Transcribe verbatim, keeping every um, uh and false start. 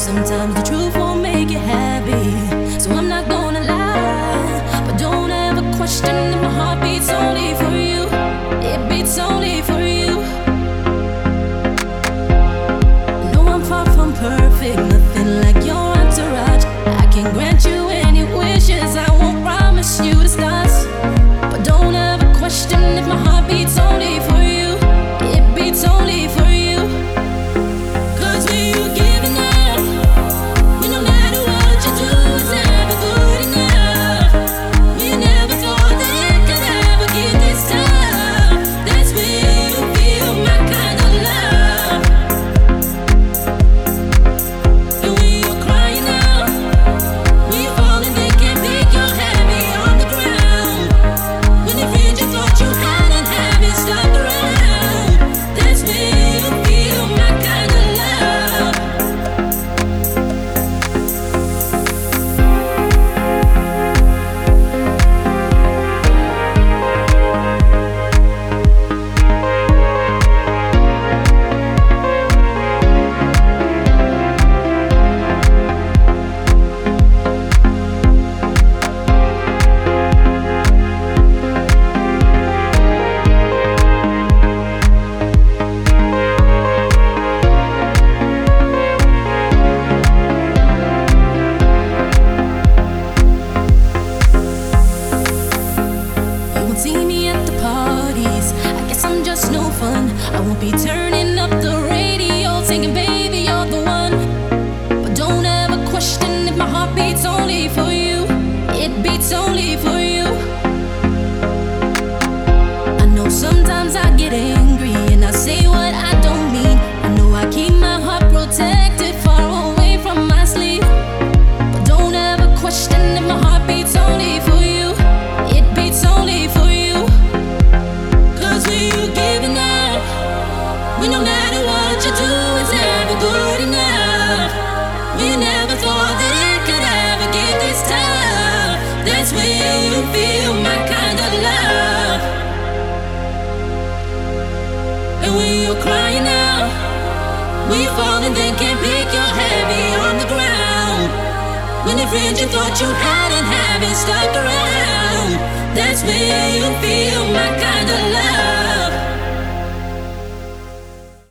Sometimes the truth won't make you happy, so I'm not gonna lie. But don't ever question if my heart beats only for you. It beats only for you. No, I'm far from perfect, nothing like your entourage. I can grant you any wishes, I won't promise you the stars. But don't ever question if my heart beats only for you. It beats only for you. Cause when you're giving up, when no matter what you do, it's never good enough. When you never thought that it could ever get this tough, that's when you feel my kind of love. And when you're crying out, when you're falling, they can't pick your heavy on the ground. When your friends you thought you had and haven't stuck around, that's when you feel my kind of love. You won't see me at the parties, I guess I'm just no fun. I won't be turning up the radio singing baby you're the one. But don't ever question if my heart beats only for you. It beats only for you. I know sometimes I get angry and I say what I don't mean. I know I keep my heart protected far away from my sleep. But don't ever question if my heart beats only for you. It beats only for you. Cause when you're giving up, when no matter what you do, it's never good enough. When you never thought that it could ever get this tough, that's when you feel my kind of love. And when you're crying out, when you're falling, they can't pick your heavy on the ground. When your friends you thought you had and haven't stuck around, that's when you feel my kind of love.